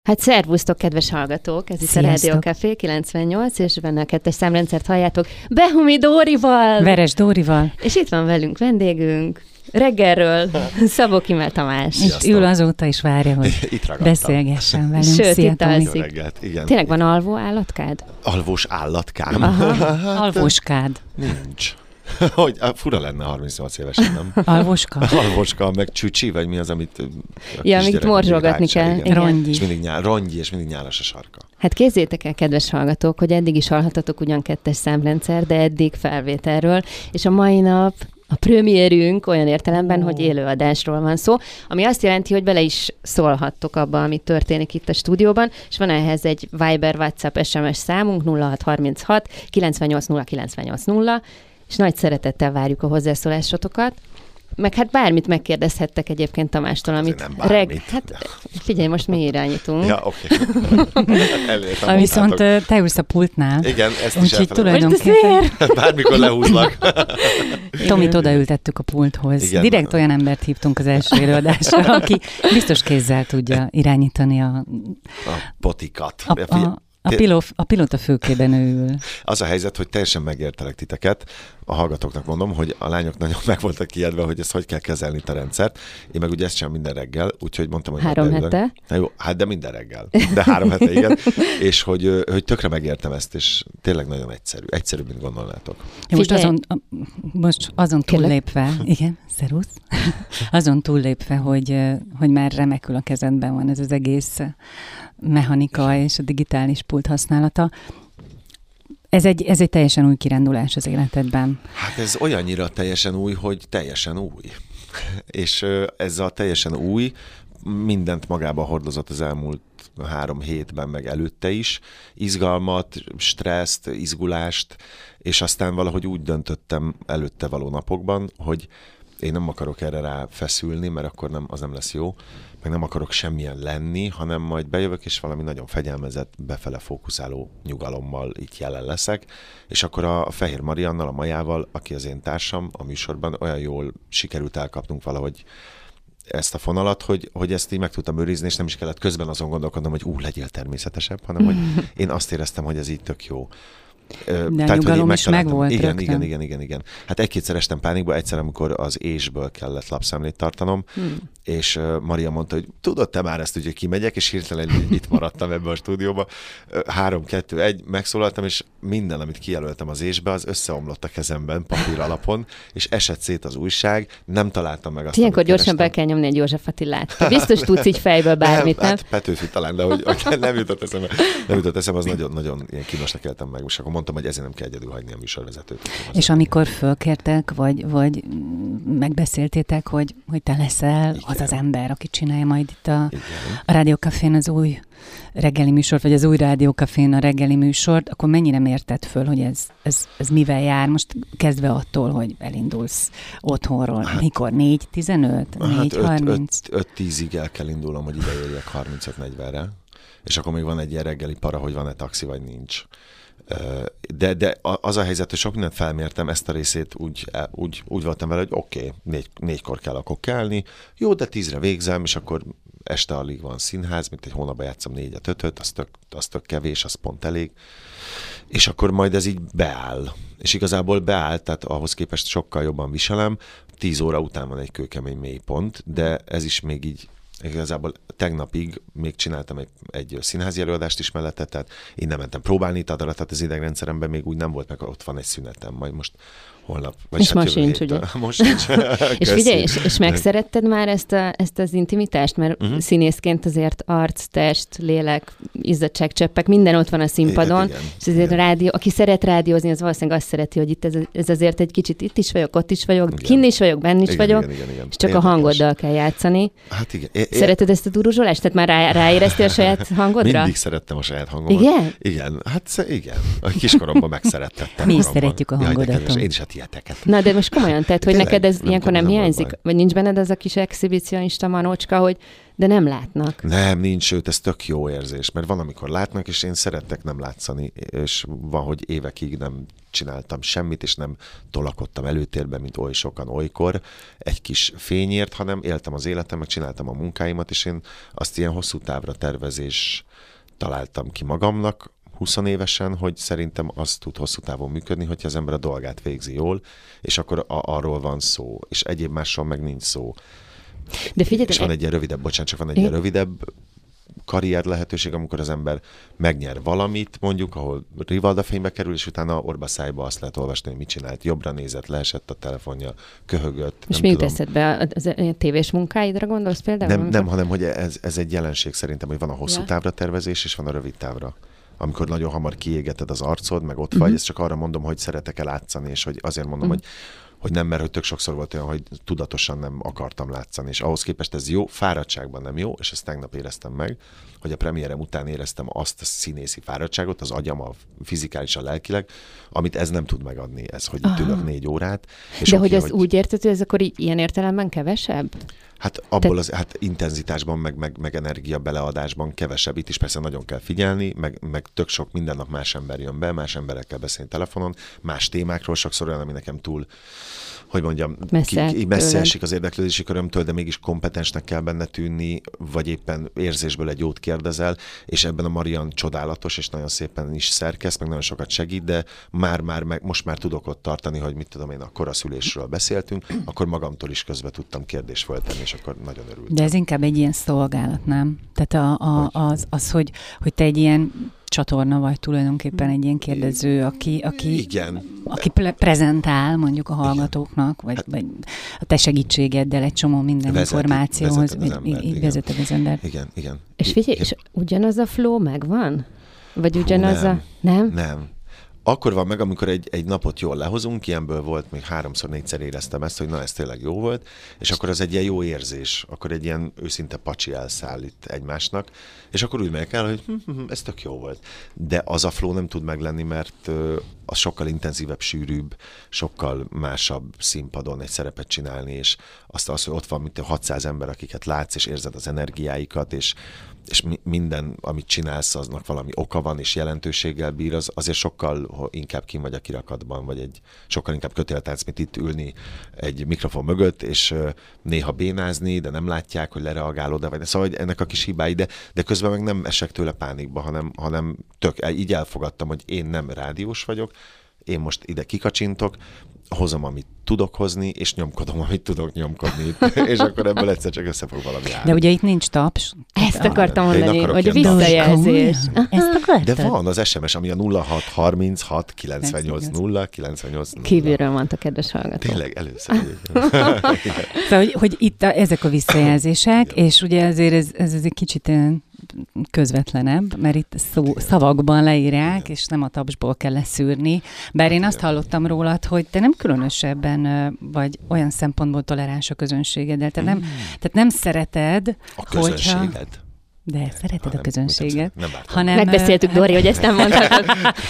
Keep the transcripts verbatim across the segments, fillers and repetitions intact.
Hát szervusztok, kedves hallgatók! Ez itt a Rádió Café kilencvennyolc, és benne a kettes számrendszert halljátok Behumi Dórival! Veres Dórival! És itt van velünk vendégünk, reggelről, Szabó Kimel Tamás. És ül azóta is várja, hogy beszélgessen velünk. Sőt, Szia, itt alszik. Tényleg van alvó állatkád? Alvós állatkám? Hát, alvóskád? Nincs. Hogy fura lenne harmincnyolc évesen, nem? Alvoska? Alvoska, meg csücsi, vagy mi az, amit... Ja, amit morzsolgatni kell. Igen. Rongyi. És mindig nyár, rongyi, és mindig nyálas a sarka. Hát kézzétek el, kedves hallgatók, hogy eddig is hallhatatok ugyan kettes számrendszer, de eddig felvételről, és a mai nap a premierünk olyan értelemben, oh. hogy élőadásról van szó, ami azt jelenti, hogy bele is szólhattok abba, ami történik itt a stúdióban, és van ehhez egy Viber, WhatsApp, es em es számunk nulla hat harminchat kilencvennyolc nulla kilencvennyolc nulla, és nagy szeretettel várjuk a hozzászólásotokat. Meg hát bármit megkérdezhettek egyébként Tamástól, amit... Nem bármit. Hát figyelj, most mi irányítunk. Ja, oké. Okay. Viszont te ülsz a pultnál. Igen, ezt is úgyhogy tulajdonképpen... Bármikor lehúzlak. Tomit odaültettük a pulthoz. Igen. Direkt olyan embert hívtunk az első előadásra, aki biztos kézzel tudja irányítani a... A potikat. A, a, A, piló, a pilóta fülkében ül. Az a helyzet, hogy teljesen megértelek titeket. A hallgatóknak mondom, hogy a lányok nagyon meg voltak kijedve, hogy ezt hogy kell kezelni itt a rendszert. Én meg ugye ezt csinálom minden reggel, úgyhogy mondtam, hogy... Három hete? Na jó, hát de minden reggel. De három hete, igen. És hogy, hogy tökre megértem ezt, és tényleg nagyon egyszerű. Egyszerűbb, mint gondolnátok. Ja, most azon, most azon túllépve, igen, szervusz, azon túllépve, hogy, hogy már remekül a kezedben van ez az egész mechanika és a digitális pult használata. Ez egy, ez egy teljesen új kirándulás az életedben. Hát ez olyannyira teljesen új, hogy teljesen új. És ez a teljesen új mindent magába hordozott az elmúlt három hétben, meg előtte is. Izgalmat, stresszt, izgulást, és aztán valahogy úgy döntöttem előtte való napokban, hogy én nem akarok erre rá feszülni, mert akkor nem, az nem lesz jó, meg nem akarok semmilyen lenni, hanem majd bejövök, és valami nagyon fegyelmezett, befele fókuszáló nyugalommal itt jelen leszek, és akkor a Fehér Mariannal, a Majával, aki az én társam a műsorban, olyan jól sikerült elkapnunk valahogy ezt a fonalat, hogy, hogy ezt így meg tudtam őrizni, és nem is kellett közben azon gondolkodnom, hogy ú, legyél természetesebb, hanem hogy én azt éreztem, hogy ez így tök jó. De tehát, a nyugalom is megvolt igen, igen, igen, igen, igen. Hát egy-kétszer estem pánikba, egyszer, amikor az ésből kellett lapszemlét tartanom, hmm. és uh, Maria mondta, hogy tudod te már ezt, hogy kimegyek, és hirtelen itt maradtam ebbe a stúdióba. Három, kettő, egy, megszólaltam, és minden, amit kijelöltem az ésbe, az összeomlott a kezemben, papír alapon, és esett szét az újság, nem találtam meg azt, ilyenkor gyorsan be kell nyomni egy József Attilát. Te biztos tudsz így fejből bármit, nem? Hát Petőfi talán, de hogy nem jutott eszembe, nem jutott eszembe, az nagyon-nagyon ilyen kínosnak éltem meg, és akkor mondtam, hogy ezért nem kell egyedül hagyni a műsorvezetőt. És amikor fölkértek, vagy, vagy megbeszéltétek, hogy, hogy te leszel igen. az az ember, aki csinálja majd itt a, a Rádió Cafén az új reggeli műsort, vagy az új Rádió Cafén a reggeli műsort, akkor mennyire mérted föl, hogy ez, ez, ez mivel jár? Most kezdve attól, hogy elindulsz otthonról. Hát, mikor? négy tizenöt? négy harminc? öt tízig el kell indulnom, hogy ide érjek harmincöt negyvenre. És akkor még van egy ilyen reggeli para, hogy van-e taxi, vagy nincs. De, de az a helyzet, hogy sok mindent felmértem, ezt a részét úgy, úgy, úgy voltam vele, hogy oké, okay, négy, négykor kell akkor kelni, jó, de tízre végzem, és akkor este alig van színház, mint egy hónapban játszom négyet, ötöt, az tök, az tök kevés, az pont elég. És akkor majd ez így beáll. És igazából beáll, tehát ahhoz képest sokkal jobban viselem. Tíz óra után van egy kőkemény mélypont, de ez is még így igazából tegnapig még csináltam egy, egy színházi előadást is mellette, tehát én nem mentem próbálni itt adra, tehát az idegrendszeremben még úgy nem volt, meg ott van egy szünetem, majd most holnap. Vagy és most sincs, ugye? Most sincs. És figyelj, és, és megszeretted már ezt, a, ezt az intimitást? Mert uh-huh. színészként azért arc, test, lélek, izzadságcseppek, minden ott van a színpadon. Igen, és azért rádió, aki szeret rádiózni, az valószínűleg azt szereti, hogy itt ez, ez azért egy kicsit itt is vagyok, ott is vagyok, kinn is vagyok, benn is igen, vagyok, igen, igen, igen. és csak Érdekes. A hangoddal kell játszani. Hát igen. É, Szereted ezt a duruzsolást? Tehát már rá, ráéreztél a saját hangodra? Mindig szerettem a saját hangomat. Igen? Igen, hát igen. A kiskoromban megszerettettem. Mi is szeretjük a hangodat. Én is a tieteket. Na, de most komolyan, tehát, hogy Tényleg, neked ez nem ilyenkor nem, nem hiányzik? Vagy nincs benned az a kis exhibicionista manócska, hogy de nem látnak? Nem, nincs, sőt, ez tök jó érzés, mert van, amikor látnak, és én szerettek nem látszani, és van, hogy évekig nem csináltam semmit, és nem tolakodtam előtérben, mint oly sokan olykor egy kis fényért, hanem éltem az életem, meg csináltam a munkáimat, és én azt ilyen hosszú távra tervezés találtam ki magamnak, húsz évesen, hogy szerintem az tud hosszú távon működni, hogyha az ember a dolgát végzi jól, és akkor a, arról van szó, és egyéb másról meg nincs szó. De figyelj, és van egy ilyen rövidebb, bocsánat, csak van egy ilyen rövidebb karrier lehetőség, amikor az ember megnyer valamit, mondjuk, ahol Rivalda fénybe kerül, és utána orba szájba azt lehet olvasni, hogy mit csinált. Jobbra nézett, leesett a telefonja, köhögött. És mi jut eszedbe? A, a, a tévés munkáidra gondolsz például? Nem, nem, hanem hogy ez, ez egy jelenség szerintem, hogy van a hosszú ja. távra tervezés, és van a rövid távra. Amikor nagyon hamar kiégeted az arcod, meg ott uh-huh. vagy, ezt csak arra mondom, hogy szeretek-e látszani, és hogy azért mondom, uh-huh. hogy hogy nem, mert hogy tök sokszor volt olyan, hogy tudatosan nem akartam látszani, és ahhoz képest ez jó, fáradtságban nem jó, és ezt tegnap éreztem meg, hogy a premierem után éreztem azt a színészi fáradtságot, az agyam, a fizikálisan, lelkileg, amit ez nem tud megadni, ez, hogy itt ülök négy órát. És de oké, hogy az hogy... úgy érted, hogy ez akkor ilyen értelemben kevesebb? Hát abból az hát intenzitásban, meg, meg, meg energia beleadásban kevesebb. Itt is persze nagyon kell figyelni, meg, meg tök sok minden nap más ember jön be, más emberekkel beszélni telefonon, más témákról, sokszor olyan, ami nekem túl, hogy mondjam, messze, ki, messze esik az érdeklődési körömtől, de mégis kompetensnek kell benne tűnni, vagy éppen érzésből egy jót kérdezel, és ebben a Marian csodálatos, és nagyon szépen is szerkeszt, meg nagyon sokat segít, de már-már, meg, most már tudok ott tartani, hogy mit tudom én, a koraszülésről beszéltünk, akkor magamtól is közbe tudtam kérdést föltenni, és akkor nagyon örültem. De ez inkább egy ilyen szolgálat, nem? Tehát a, a, az, az hogy, hogy te egy ilyen csatorna vagy tulajdonképpen egy ilyen kérdező, aki, aki, Igen. aki pre- prezentál mondjuk a hallgatóknak, vagy, hát, vagy a te segítségeddel egy csomó minden vezeti, információhoz. Így vezeted az embert. Igen, igen. És figyelj, és ugyanaz a flow megvan? Vagy ugyanaz Hú, nem, a... Nem? Nem. Akkor van meg, amikor egy, egy napot jól lehozunk, ilyenből volt, még háromszor, négyszer éreztem ezt, hogy na, ez tényleg jó volt, és akkor az egy ilyen jó érzés, akkor egy ilyen őszinte pacsi elszállít egymásnak, és akkor úgy megyek el, hogy hm, hm, hm, ez tök jó volt. De az a flow nem tud meglenni, mert ö, az sokkal intenzívebb, sűrűbb, sokkal másabb színpadon egy szerepet csinálni, és azt az, hogy ott van mint hatszáz ember, akiket látsz, és érzed az energiáikat, és és minden, amit csinálsz, aznak valami oka van, és jelentőséggel bír, az azért sokkal inkább kín vagy a kirakatban, vagy egy sokkal inkább kötéltánc, mint itt ülni egy mikrofon mögött, és néha bénázni, de nem látják, hogy lereagálod, vagy szóval hogy ennek a kis hibái, de, de közben meg nem esek tőle pánikba, hanem, hanem tök, így elfogadtam, hogy én nem rádiós vagyok, én most ide kikacsintok, hozom, amit tudok hozni, és nyomkodom, amit tudok nyomkodni. És akkor ebből egyszer csak össze fog valami állni. De ugye itt nincs taps. Ezt akartam mondani, hogy a visszajelzés. Ezt akartad? De van az es em es, ami a nulla hat harminchat kilencvennyolc nulla kilencvennyolc nulla. Kívülről mondta, kedves hallgató. Tényleg, először. Szóval, hogy, hogy itt a, ezek a visszajelzések, és ugye azért ez, ez, ez egy kicsit közvetlenebb, mert itt szó, szavakban leírják, igen. És nem a tapsból kell leszűrni. Bár én azt hallottam rólad, hogy te nem különösebben vagy olyan szempontból toleráns a közönségeddel. Te nem, mm. Tehát nem szereted, a közönséged? Hogyha... De szereted ha, a közönséget. Nem, nem hanem, megbeszéltük, Dori, hogy ezt nem mondhatod.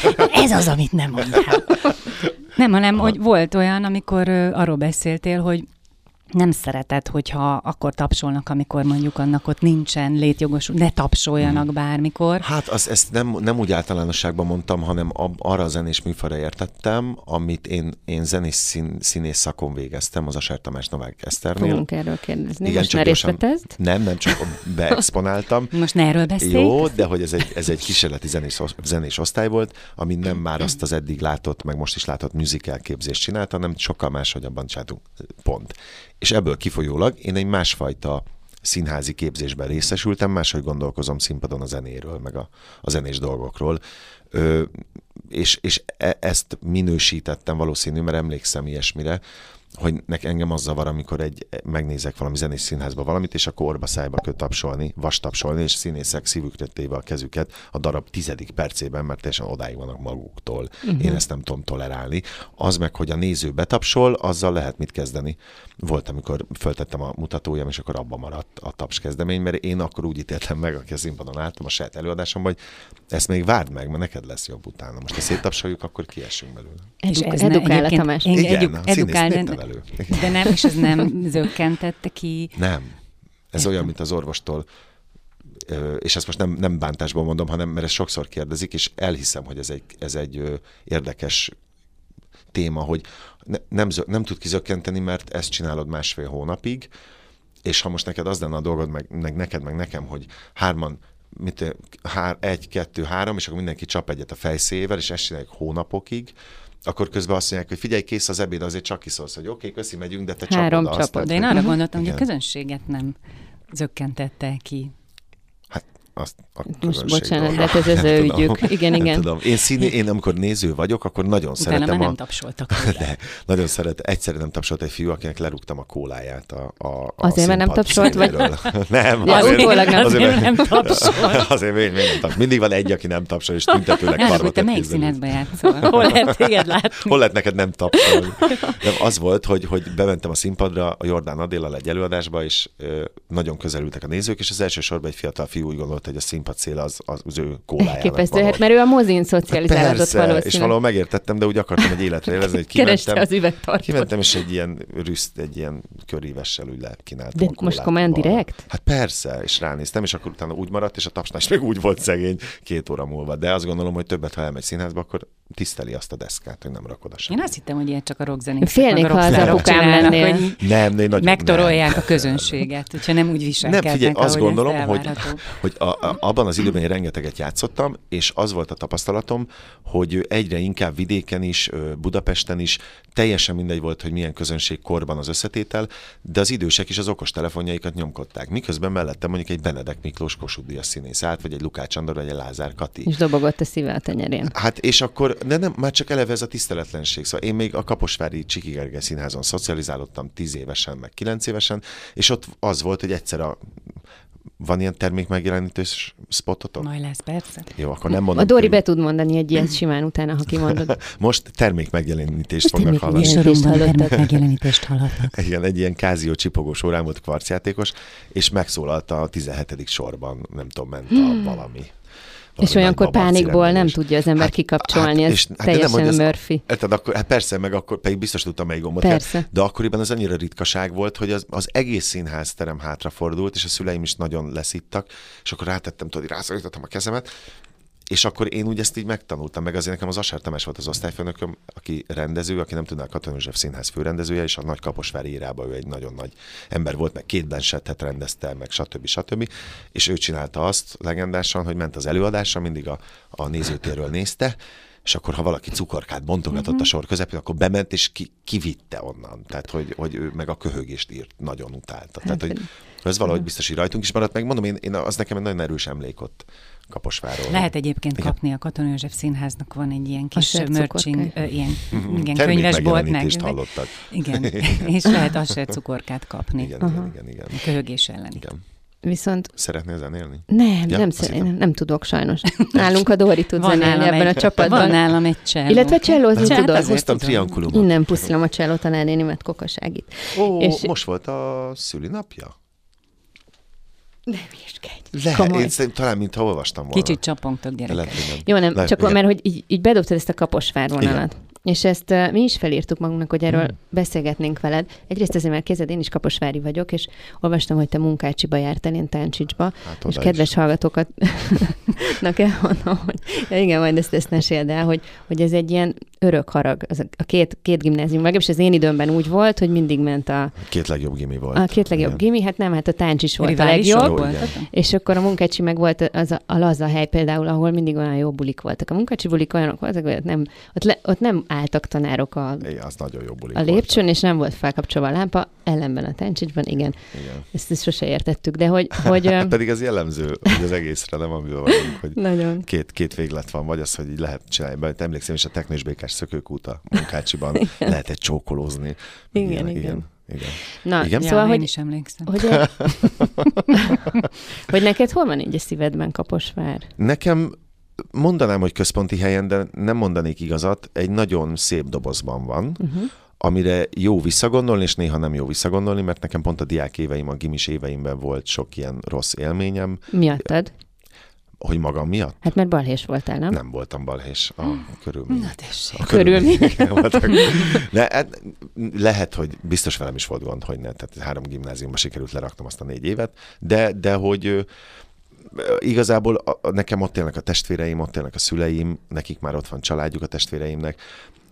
Ez az, amit nem mondtál. Nem, hanem, ha. hogy volt olyan, amikor arról beszéltél, hogy nem szereted, hogyha akkor tapsolnak, amikor mondjuk annak ott nincsen létjogos, ne tapsoljanak hmm. bármikor. Hát az, ezt nem, nem úgy általánosságban mondtam, hanem ab, arra a zenés műfajra értettem, amit én, én zenés szín, színész szakon végeztem, az Asár Tamás Novák Eszternél. Fogunk erről kérdezni. Igen, most már részt vetted? Nem, nem, csak beexponáltam. Most ne erről beszélj. Jó, de hogy ez egy, ez egy kísérleti zenés, zenés osztály volt, ami nem már azt az eddig látott, meg most is látott musical képzést csinálta, hanem sokkal máshogyan csináltunk. Pont. És ebből kifolyólag én egy másfajta színházi képzésben részesültem, máshogy gondolkozom színpadon a zenéről, meg a, a zenés dolgokról. Ö, és és e, ezt minősítettem valószínű, mert emlékszem ilyesmire, hogy nek engem az zavar, amikor egy, megnézek valami zenés színházba valamit, és akkor orba szájba kell tapsolni, vastapsolni, és színészek szívükre téve a kezüket a darab tizedik percében, mert teljesen odáig vannak maguktól. Uh-huh. Én ezt nem tudom tolerálni. Az meg, hogy a néző betapsol, azzal lehet mit kezdeni. Volt, amikor föltettem a mutatójam, és akkor abba maradt a taps kezdemény, mert én akkor úgy ítéltem meg, aki a színpadon álltam a saját előadásomban, hogy ezt még várd meg, mert neked lesz jobb utána. Most ha széttapsoljuk, akkor kiesünk belőle. Eduk- ez edukál a Tamás. Igen, a színész de nem, és ez nem zökkentette ki? Nem. Ez olyan, mint az orvostól, és ezt most nem, nem bántásból mondom, hanem mert ezt sokszor kérdezik, és elhiszem, hogy ez egy, ez egy érdekes téma, hogy ne, nem, nem tud kizökkenteni, mert ezt csinálod másfél hónapig, és ha most neked az lenne a dolgod, meg, meg neked, meg nekem, hogy hárman, mit, hár, egy, kettő, három, és akkor mindenki csap egyet a fejszével, és ezt csináljuk hónapokig, akkor közben azt mondják, hogy figyelj, kész az ebéd, azért csak kiszólsz, hogy oké, okay, köszi, megyünk, de te Három csapod azt. De Tehát, én arra gondoltam, igen. hogy a közönséget nem zökkentette ki. Hát azt a Most bocsánat, de ez az ő ügyük. Igen, igen. Tudom. Én, színé, én amikor néző vagyok, akkor nagyon Utána szeretem már a... nem tapsoltak. De nagyon szeret, egyszerűen nem tapsolt egy fiú, akinek lerúgtam a kóláját a, a, a Azért, mert nem tapsolt, vagy... Nem, ja, azért, utólag nem, azért, nem tapsolt. Azért még, még nem tapsolt. Mindig van egy, aki nem tapsol, és tüntetőleg Nem, hogy karvat te melyik színezbe játszol? Hol lehet téged látni? Hol lehet neked nem tapsolni? Nem, az volt, hogy, hogy bementem a színpadra a Jordán Adéllal egy előadásba, és ö, nagyon közelültek a nézők, és az első sorban egy fiatal fiú úgy gondolta, hogy a színpad szél az, az, az ő kólájának. Elképesztő, hát mert ő a mozin szocializálódott Persze, valószínűleg. és valahol megértettem, de úgy akartam egy életre érezni, hogy Kereste kimentem, az üvegtartót. kimentem, és egy ilyen rüszt, egy ilyen körívessel úgy lekínáltam. De a kólát most komolyan valahol. direkt? Hát persze, és ránéztem, és akkor utána úgy maradt, és a tapsnás meg úgy volt szegény két óra múlva. De azt gondolom, hogy többet, ha elmegy színházba, akkor tiszteli azt a deszkát, hogy nem rakod a Én semmit. azt hittem, hogy ilyet csak a rockzenészek. Félnék, meg a ha az rockzárok apukám csinálnak, lennél. hogy Nem, nem, nagyon, megtorolják nem. a közönséget, hogyha nem úgy viselkednek, Nem, figyelj, azt ahogy gondolom, ezt hogy, elvárható. hogy a, a, abban az időben én rengeteget játszottam, és az volt a tapasztalatom, hogy egyre inkább vidéken is, Budapesten is, teljesen mindegy volt, hogy milyen közönség korban az összetétel, de az idősek is az okos telefonjaikat nyomkodták. Miközben mellettem mondjuk egy Benedek Miklós Kossuth Díjas színész állt, vagy egy Lukács Andor, vagy egy Lázár Kati. És dobogott a szíve a tenyerén. Hát és akkor, de nem, már csak eleve ez a tiszteletlenség. Szóval én még a Kaposvári Csiki Gergely Színházon szocializálódtam tíz évesen, meg kilenc évesen, és ott az volt, hogy egyszer a van ilyen termékmegjelenítős spottotok? Majd lesz, persze. Jó, akkor nem mondom. A Dori be tud mondani egy ilyet simán utána, ha kimondod. Most termékmegjelenítést fognak termék- hallani. Műsoromban hallottad. termékmegjelenítést hallhatnak. Igen, egy ilyen kázió csipogós órán volt kvarcjátékos, és megszólalt a tizenhetedik sorban, nem tudom, ment a valami. valami És olyankor nagy babaci pánikból nem rendelés. tudja az ember Hát- kikapcsolni, hát, ez és- hát de teljesen nem, hogy ez- Murphy. Érted, akkor, hát persze, meg akkor pedig biztos tudtam, melyik gombot kell. Persze. De akkoriban az annyira ritkaság volt, hogy az, az egész színházterem hátrafordult, és a szüleim is nagyon leszittak, és akkor rátettem, tudod, rászorítettem a kezemet, és akkor én úgy ezt így megtanultam, meg azért nekem az Asár Tamás volt az osztályfőnököm, aki rendező, aki nem tudná, a Katona József Színház főrendezője, és a Nagy Kaposvári írában ő egy nagyon nagy ember volt, meg két Blanchett-et rendezte, meg stb. stb. És ő csinálta azt legendásan, hogy ment az előadásra, mindig a, a nézőtérről nézte, és akkor, ha valaki cukorkát bontogatott uh-huh. a sor közepén, akkor bement, és ki, kivitte onnan. Tehát, hogy, hogy ő meg a köhögést írt, nagyon utálta. Hát, Tehát, hogy ez valahogy biztos, hogy rajtunk is maradt meg. Mondom, én, én az nekem egy nagyon erős emlék ott Kaposvárról. Lehet egyébként Igen. kapni, a Katona József Színháznak van egy ilyen kis Asser merching, cukorka. ö, ilyen, Mhm. igen, könyvesbolt meg. Termékmegjelenítést hallottad. Igen, és lehet Asser cukorkát kapni. Igen, Aha. igen, igen, igen. A köhögés ellen. igen. Szeretnél Szeretnél zenélni? Nem, Ja, nem, azt szeret, hittem. nem, nem tudok sajnos. Nálunk a Dori tud Van zenélni nálam ebben egy- a csapatban. Van nálam egy cselló. Illetve csellózni Hát tudok. azért Hoztam tudom. triankulumot. Innen puszilom a cselló tanárnénimet, Kokaságit. Ó, És- most volt a szülinapja? Nem iskedj. Le, Komoly. én szerintem talán, mintha olvastam volna. Kicsit csapongtok, De gyerekek. lehet, hogy nem. Jó, nem, Lehet, csak igen. mert hogy így, így bedobtad ezt a Kaposvár vonalat. Igen. És ezt uh, mi is felírtuk magunknak, hogy erről Hmm. beszélgetnénk veled. Egyrészt azért, mert kézed, én is kaposvári vagyok, és olvastam, hogy te Munkácsiba jártál, én Táncsicsba, Hát és oda kedves is. hallgatókat elmondom, hogy ja, igen, majd ezt, ezt meséld el, hogy, hogy ez egy ilyen örök harag. Az a, a két, két gimnázium, legalábbis az én időmben úgy volt, hogy mindig ment a, Két legjobb gimi volt. a két legjobb Igen. gimi, hát nem, hát a Táncsics volt Riválisok a legjobb. Jó, voltatok? igen. És akkor a Munkácsi meg volt az a, a laza hely például, ahol mindig olyan jó bulik voltak. A Munkácsi bulik olyanok voltak, hogy ott nem, ott, le, ott nem álltak tanárok a, Igen, az nagyon jó bulik a lépcsőn, és nem volt felkapcsolva a lámpa, ellenben a Táncsicsban, igen. Igen. Ezt, ezt sose értettük, de hogy... hogy ö, Pedig az jellemző, hogy az egészre nem amivel vagyunk, hogy nagyon. két, két véglet van, vagy az, hogy így lehet csinálni. Mert emlékszem is a Teknős Békás szökőkút a Munkácsiban lehet egy csókolózni. Igen, igen. igen. igen. igen. Na, Igen? Ja, szóval, én hogy, is emlékszem. hogy, hogy neked hol van így a szívedben Kaposvár? Nekem mondanám, hogy központi helyen, de nem mondanék igazat, egy nagyon szép dobozban van, Uh-huh. amire jó visszagondolni, és néha nem jó visszagondolni, mert nekem pont a diák éveim, a gimis éveimben volt sok ilyen rossz élményem, Miattad? hogy magam miatt. Hát mert balhés voltál, nem? Nem voltam balhés a körülmények. Na tessék. A Körülmények. voltak. De hát lehet, hogy biztos velem is volt gond, hogy ne. Tehát három gimnáziumba sikerült leraknom azt a négy évet, de, de hogy ö, igazából a, a, nekem ott élnek a testvéreim, ott élnek a szüleim, nekik már ott van családjuk a testvéreimnek.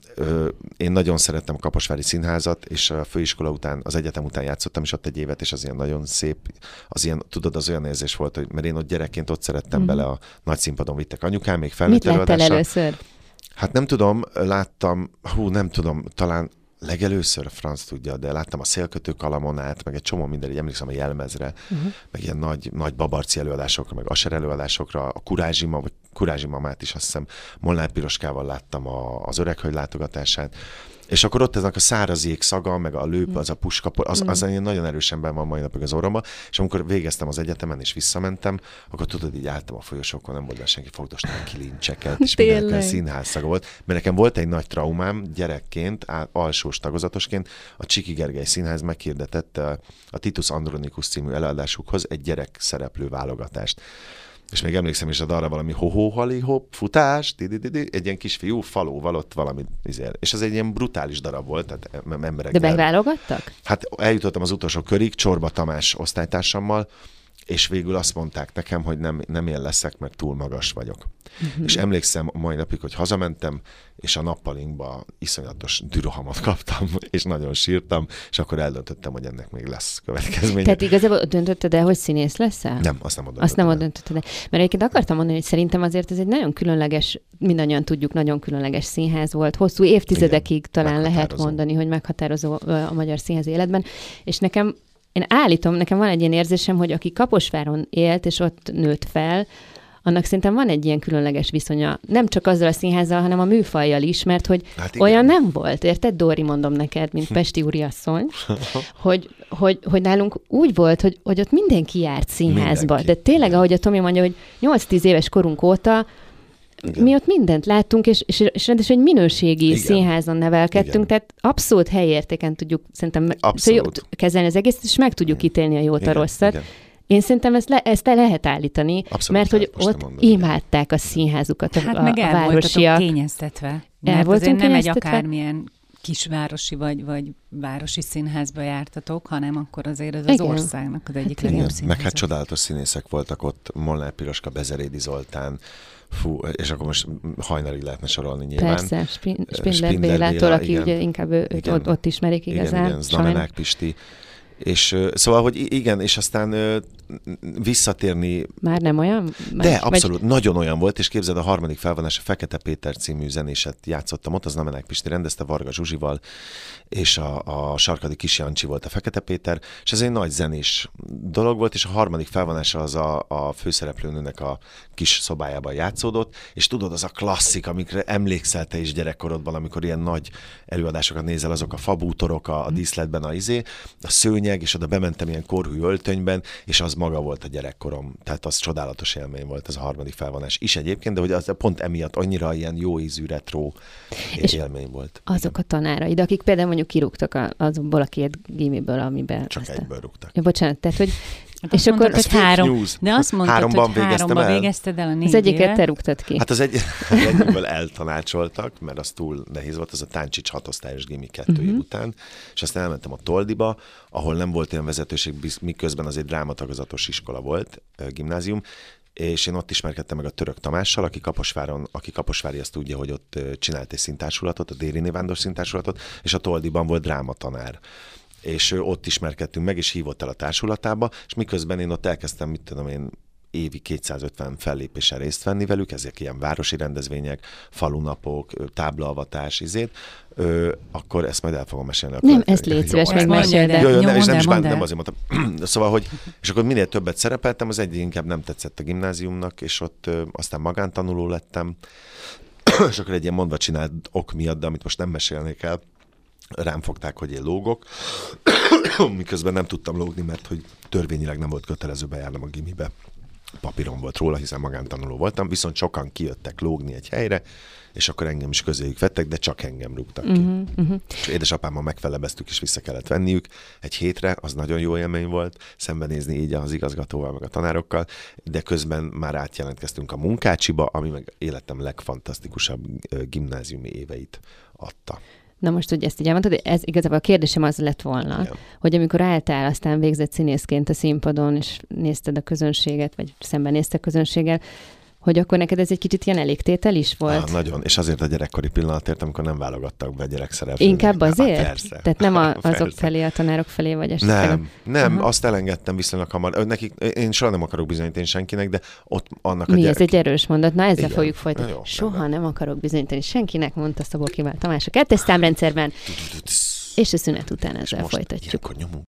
én nagyon szerettem a Kaposvári Színházat, és a főiskola után, az egyetem után játszottam is ott egy évet, és az ilyen nagyon szép, az ilyen, tudod, az olyan érzés volt, hogy mert én ott gyerekként ott szerettem mm-hmm. bele, a nagy színpadon vittek anyukám, még felnőtt előadással. Mit láttál először? Hát nem tudom, láttam, hú, nem tudom, talán legelőször a franc tudja, de láttam a Szélkötő Kalamonát, meg egy csomó minden, így emlékszem a Jelmezre, uh-huh. meg ilyen nagy, nagy babarci előadásokra, meg Aser előadásokra, a Kurázsima, vagy Kurázsi mamát is azt hiszem Molnár Piroskával láttam a, az Öreghölgy látogatását. És akkor ott ezek a száraz jég szaga, meg a lőp, az a puska, az, az mm. nagyon erősen benn van mai napig az orromba, és amikor végeztem az egyetemen, és visszamentem, akkor tudod, így álltam a folyosókon, nem volt már senki, fogdostam kilincseket, és mindenki színházszaga volt. Mert nekem volt egy nagy traumám gyerekként, alsós tagozatosként, a Csiki Gergely Színház meghirdetett a Titus Andronicus című előadásukhoz egy gyerek szereplő válogatást. És még emlékszem is, hogy arra valami ho-ho-hali-hop, futás, di-di-di-di, egy ilyen kisfiú falóval ott valami, izél. És ez egy ilyen brutális darab volt, tehát emberek. De megválogattak? Hát eljutottam az utolsó körig, Csorba Tamás osztálytársammal, és végül azt mondták nekem, hogy nem, nem én leszek, mert túl magas vagyok. Uh-huh. És emlékszem a mai napig, hogy hazamentem, és a nappalinkba iszonyatos dürohamot kaptam, és nagyon sírtam, és akkor eldöntöttem, hogy ennek még lesz következménye. Tehát igazából döntötted el, hogy színész leszel? Nem, azt nem ott Azt nem ott döntötted el. Mert egyébként akartam mondani, hogy szerintem azért ez egy nagyon különleges, mindannyian tudjuk, nagyon különleges színház volt. Hosszú évtizedekig igen, talán lehet mondani, hogy meghatározó a magyar színház életben. És nekem Én állítom, nekem van egy ilyen érzésem, hogy aki Kaposváron élt, és ott nőtt fel, annak szerintem van egy ilyen különleges viszonya. Nem csak azzal a színházzal, hanem a műfajjal is, mert hogy hát olyan nem volt, érted, Dóri, mondom neked, mint pesti úriasszony, hogy, hogy, hogy nálunk úgy volt, hogy, hogy ott mindenki járt színházba. Mindenki. De tényleg, ahogy a Tomi mondja, hogy nyolc-tíz éves korunk óta igen. mi ott mindent láttunk, és, és, és rendesen egy minőségi igen. színházon nevelkedtünk, igen. tehát abszolút helyértéken tudjuk szerintem abszolút. kezelni az egészet, és meg tudjuk igen. ítélni a jót, igen. a rosszat. Igen. Én szerintem ezt le, ezt le lehet állítani, abszolút, mert hogy ott mondom, imádták igen. a színházukat a, hát a, meg a városiak. kényeztetve. Mert azért nem egy akármilyen kisvárosi vagy, vagy városi színházba jártatok, hanem akkor azért ez az igen. országnak az egyik hát legjobb színház. Meg hát csodálatos színészek voltak ott, Molnár Piroska, Bezerédi Zoltán, fú, és akkor most hajnalig lehetne sorolni nyilván. Persze, Spindler, Spindler Bélától, aki igen, ugye inkább őt ott, ott ismerik igazán. Igen, igen, Znamenák Pisti. És szóval, hogy igen, és aztán ö, visszatérni... Már nem olyan? Már, de, abszolút, vagy... nagyon olyan volt, és képzeld, a harmadik felvonás, a Fekete Péter című zenéset játszottam ott, az Znamenák Pisti rendezte Varga Zsuzsival, és a, a Sarkadi Kis Jancsi volt a Fekete Péter, és ez egy nagy zenés dolog volt, és a harmadik felvonása az a, a főszereplőnőnek a kis szobájában játszódott, és tudod, az a klasszik, amikre emlékszel te is gyerekkorodban, amikor ilyen nagy előadásokat nézel, azok a fabútorok, a, a díszletben a izé, a szőnyeg, és oda bementem ilyen korhű öltönyben, és az maga volt a gyerekkorom. Tehát az csodálatos élmény volt, ez a harmadik felvonás is egyébként, de hogy az pont emiatt annyira ilyen jó ízű, retro élmény volt. Azok a tanáraid, akik például mondjuk kirúgtak a, azokból a két gimiből, amiben... Csak aztán... egyből rúgtak. Ja, bocsánat, tehát, hogy... Hát és akkor mondtad, hogy három. De azt mondtad, háromban hogy háromban el. végezted el a négy Az egyiket te rúgtad ki. Hát az, egy, az egyikből eltanácsoltak, mert az túl nehéz volt, az a Táncsics hatosztályos gimi kettő uh-huh. év után, és aztán elmentem a Toldiba, ahol nem volt olyan vezetőség, miközben az egy drámatagozatos iskola volt, gimnázium, és én ott ismerkedtem meg a Török Tamással, aki Kaposváron, aki Kaposvári azt tudja, hogy ott csinált egy színtársulatot, a Dériné Vándor színtársulatot, és a Toldiban volt drámatanár. És ott ismerkedtünk meg, és hívott el a társulatába, és miközben én ott elkezdtem, mit tudom én, évi kétszázötven fellépésen részt venni velük, ezek ilyen városi rendezvények, falunapok, táblaavatás, izét, ö, akkor ezt majd el fogom mesélni. Nem, ezt légy szíves, meg meséld el. Jó, jó, nem, és nem is bán, nem azért mondtam. Szóval, hogy, és akkor minél többet szerepeltem, az egyik inkább nem tetszett a gimnáziumnak, és ott ö, aztán magántanuló lettem, és akkor egy ilyen mondva csinált ok miatt, de amit most nem mesélnék el, rám fogták, hogy én lógok, miközben nem tudtam lógni, mert hogy törvényileg nem volt kötelező bejárnom a gimibe. Papíron volt róla, hiszen magántanuló voltam, viszont sokan kijöttek lógni egy helyre, és akkor engem is közéjük vettek, de csak engem rúgtak ki. Uh-huh, uh-huh. És édesapámmal megfelebeztük, és vissza kellett venniük egy hétre, az nagyon jó élmény volt, szembenézni így az igazgatóval, meg a tanárokkal, de közben már átjelentkeztünk a Munkácsiba, ami meg életem legfantasztikusabb gimnáziumi éveit adta. Na most, hogy ezt így elmondtad, ez igazából a kérdésem az lett volna, igen. hogy amikor álltál, aztán végzett színészként a színpadon, és nézted a közönséget, vagy szemben nézted a közönséggel, hogy akkor neked ez egy kicsit ilyen elégtétel is volt? Á, nagyon, és azért a gyerekkori pillanatért, amikor nem válogattak be gyerekszereplőnek. Inkább azért? Á, persze. Tehát nem a, azok Persze. felé, a tanárok felé, vagy esetleg? Nem, nem, Aha. azt elengedtem viszonylag hamar. Nekik, én soha nem akarok bizonyítani senkinek, de ott annak a Mi, gyerek... ez egy erős mondat? Na, ezzel Igen. fogjuk folytatni. Jó, Soha rendben. nem akarok bizonyítani senkinek, mondta Szabó Kivál Tamás a kettes számrendszerben, és a szünet után ezzel Most folytatjuk. ilyenkor nyomunk.